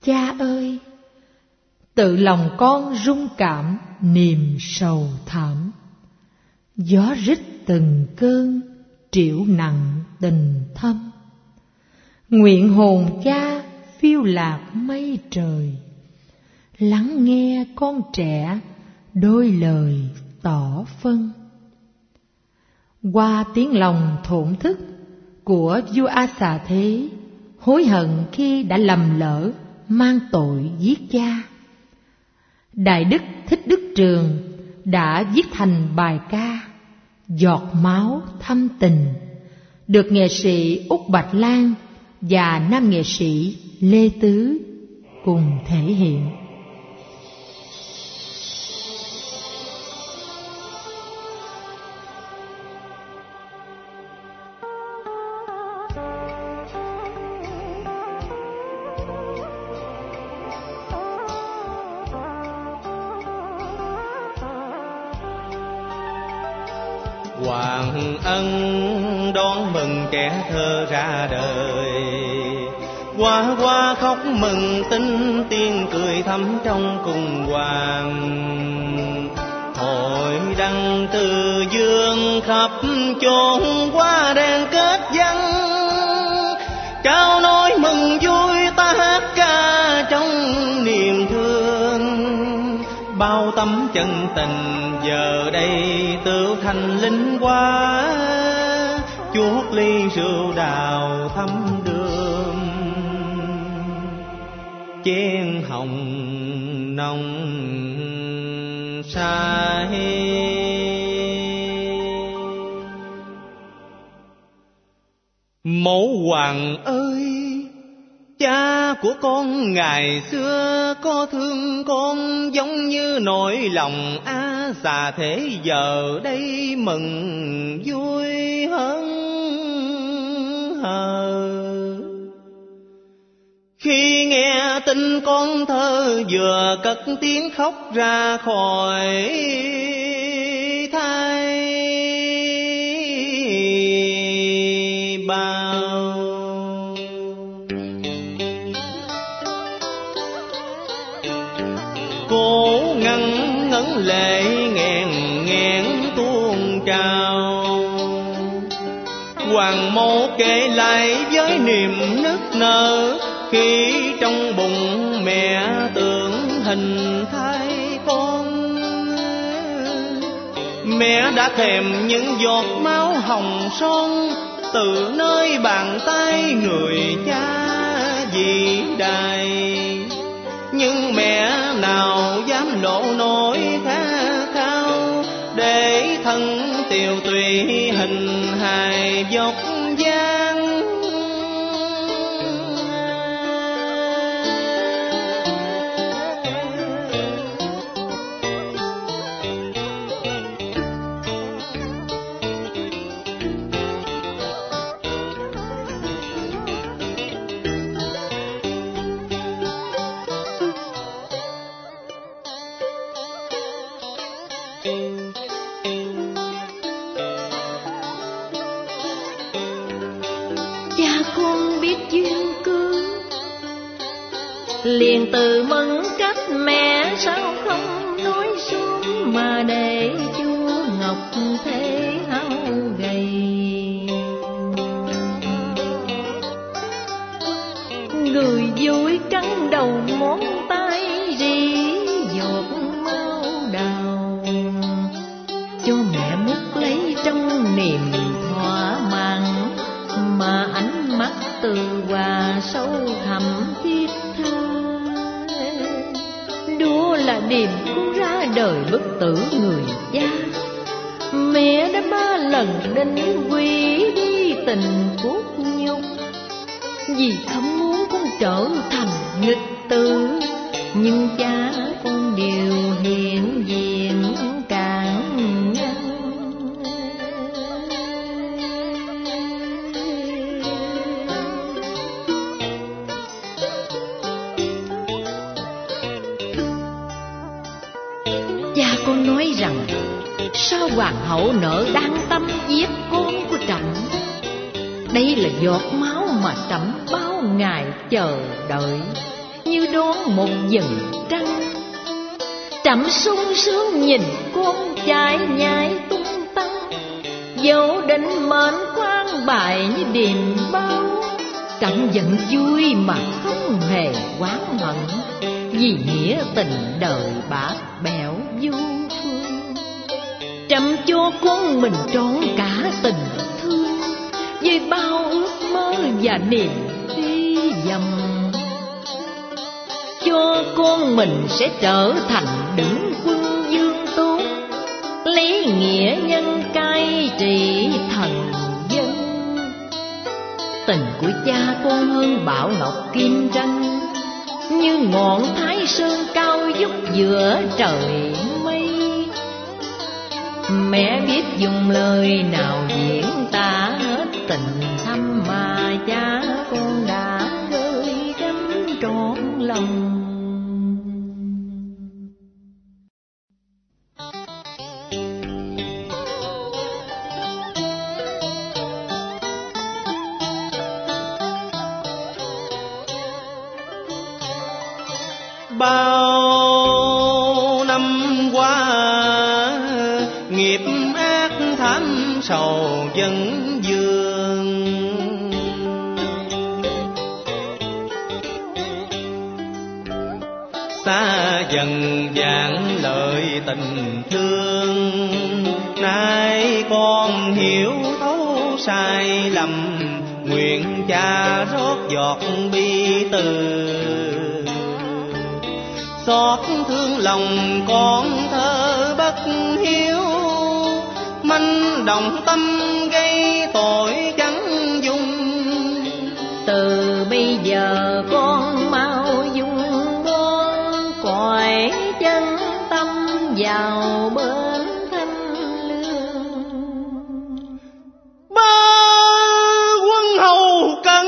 Cha ơi, tự lòng con rung cảm niềm sầu thảm. Gió rít từng cơn, triệu nặng tình thâm. Nguyện hồn cha phiêu lạc mây trời, lắng nghe con trẻ đôi lời tỏ phân. Qua tiếng lòng thổn thức của vua A Xà Thế, hối hận khi đã lầm lỡ mang tội giết cha, Đại đức Thích Đức Trường đã viết thành bài ca Giọt máu thâm tình, được nghệ sĩ Úc Bạch Lan và nam nghệ sĩ Lê Tứ cùng thể hiện. Hoàng ân đón mừng trẻ thơ ra đời, hoa hoa khóc mừng tin tiên cười thắm trong cùng hoàng. Hội đăng từ dương khắp chốn hoa đèn kết văn, cao nói mừng vui ta hát ca trong niềm thương. Bao tấm chân tình giờ đây tự thành linh hoa, chuốt ly rượu đào thắm đường. Chén hồng nồng say, mẫu hoàng ơi, cha của con ngày xưa có thương con giống như nỗi lòng A Xà Thế, giờ đây mừng vui hớn hờ. Khi nghe tin con thơ vừa cất tiếng khóc ra khỏi thai bao, cố ngăn ngấn lệ nghẹn nghẹn tuôn trào. Hoàng mẫu kể lại với niềm nức nở, khi trong bụng mẹ tưởng hình thai con. Mẹ đã thèm những giọt máu hồng son từ nơi bàn tay người cha vĩ đại, nhưng mẹ nào dám lộ nỗi khát khao để thân tiều tụy hình hài dốc dáng. Liền từ mẫn cách mẹ sao không nói xuống, mà để chúa ngọc thế hao gầy. Người vui cắn đầu ngón tay rỉ giọt máu đào, cho mẹ múc lấy trong niềm thỏa mãn, mà ánh mắt từ hòa sâu thẳm thiết tha. Đua là điềm con ra đời bất tử người cha, mẹ đã 3 lần đinh quy đi tình cốt nhục, vì không muốn con trở thành nghịch tử, nhưng cha con điều hiện diện cản ngăn. Cha con nói rằng sao hoàng hậu nỡ đang tâm giết con của trẫm. Đây là giọt máu mà trẫm bao ngày chờ đợi, như đón một vầng trăng. Trẫm sung sướng nhìn con chạy nhảy tung tăng, dẫu định mệnh quan bại như điềm bao. Trẫm vẫn vui mà không hề oán hận, vì nghĩa tình đời bạc bẽo vô phương. Trẫm cho con mình trọn cả tình thương, với bao ước mơ và niềm hy vọng. Cho con mình sẽ trở thành đứng quân vương tốt, lấy nghĩa nhân cai trị thần dân. Tình của cha con hơn bảo ngọc kim tranh, như ngọn Thái Sơn cao vút giữa trời mây. Mẹ biết dùng lời nào diễn tả hết tình thâm mà cha con đã gửi gắm trọn lòng. Bao năm qua nghiệp ác thảm sầu vẫn vương, xa dần vạn lợi tình thương. Nay con hiểu thấu sai lầm, nguyện cha rót giọt bi từ. Xót thương lòng con thơ bất hiếu, manh động tâm gây tội chẳng dung. Từ bây giờ con mau dung bón, cõi chân tâm vào bên thanh lương. Ba quân hầu cận,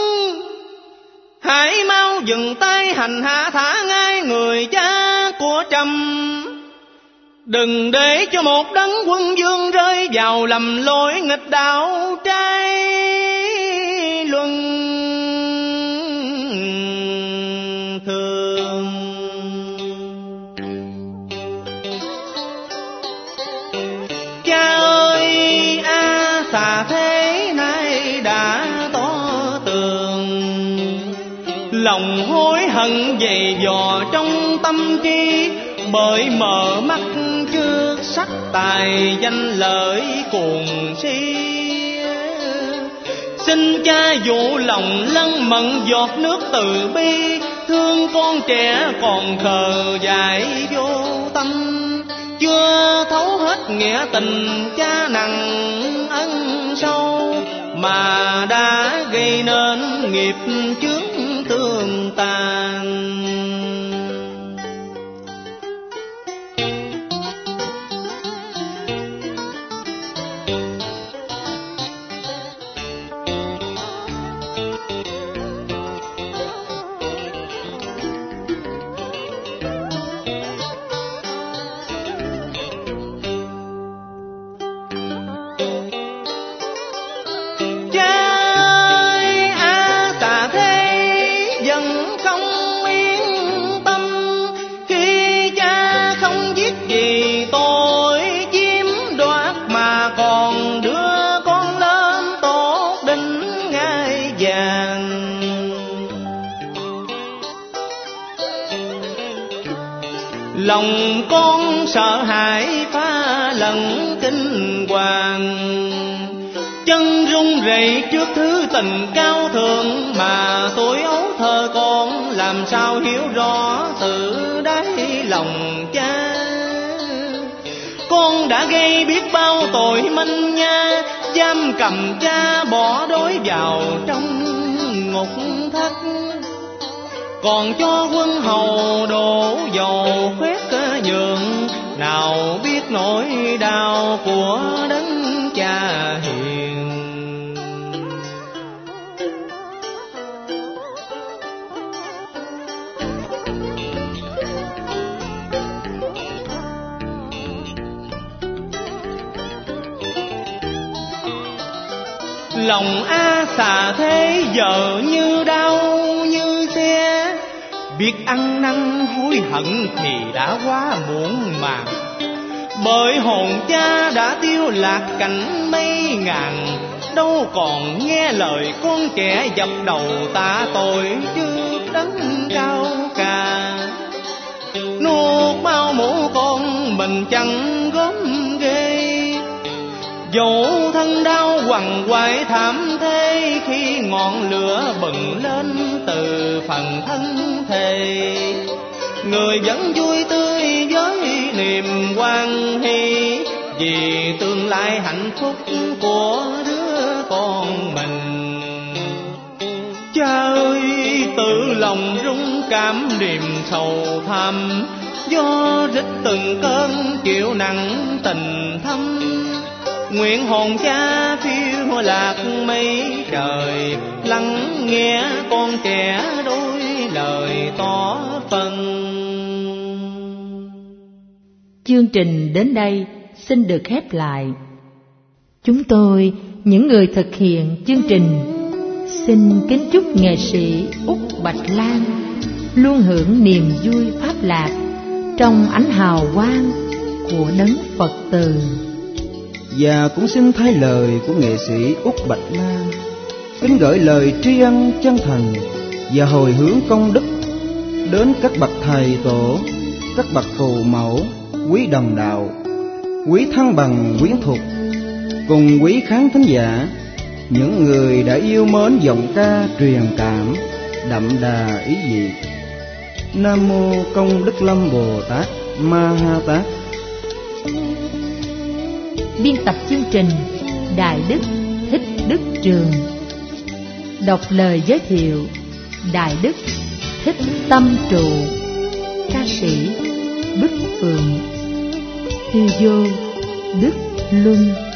hãy mau dừng tay hành hạ thả ngay người cha của Trẫm. Đừng để cho một đấng quân vương rơi vào lầm lỗi nghịch đạo trái luân thường. Cha ơi, xà thế nay đã tỏ tường, lòng hối hận dày dò trong tâm trí, bởi mở mắt trước sắc tài danh lợi cuồng si. Xin cha dụ lòng lân mẫn giọt nước từ bi, thương con trẻ còn khờ dại vô tâm. Chưa thấu hết nghĩa tình cha nặng ân sâu, mà đã gây nên nghiệp chướng tương tàn. Lòng con sợ hãi phá lẫn kinh hoàng, chân run rẩy trước thứ tình cao thượng, mà tuổi ấu thơ con làm sao hiểu rõ từ đáy lòng cha. Con đã gây biết bao tội manh nha, giam cầm cha bỏ đói vào trong ngục thất, còn cho quân hầu đổ dầu khoét nhường. Nào biết nỗi đau của đấng cha hiền. Lòng xà thế giờ như đau như xe, Biết ăn năn hối hận thì đã quá muộn màng, bởi hồn cha đã tiêu lạc cảnh mấy ngàn. Đâu còn nghe lời con trẻ dập đầu tạ tội trước đấng cao cả. Nuốt bao mũ con mình chẳng gớm ghê, dẫu thân đau quằn quại thảm thế, khi ngọn lửa bừng lên từ phần thân thể. Người vẫn vui tươi với niềm hoan hỷ, vì tương lai hạnh phúc của đứa con mình. Cha ơi, tự lòng rung cảm niềm sầu thầm, do rít từng cơn chịu nặng tình thâm. Nguyện hồn cha phiêu lạc mây trời, lắng nghe con trẻ đôi lời tỏ phần. Chương trình đến đây xin được khép lại. Chúng tôi, những người thực hiện chương trình, xin kính chúc nghệ sĩ Út Bạch Lan luôn hưởng niềm vui pháp lạc trong ánh hào quang của đấng Phật từ. Và cũng xin thay lời của nghệ sĩ Út Bạch Lan kính gửi lời tri ân chân thành và hồi hướng công đức đến các bậc thầy tổ, các bậc phù mẫu, quý đồng đạo, quý thân bằng quyến thuộc, cùng quý khán thính giả, những người đã yêu mến giọng ca truyền cảm đậm đà ý vị. Nam mô Công Đức Lâm Bồ Tát Ma Ha Tát. Biên tập chương trình Đại Đức Thích Đức Trường. Đọc lời giới thiệu Đại Đức Thích Tâm Trụ. Ca sĩ Bích Phượng. Thư vô Đức Luân.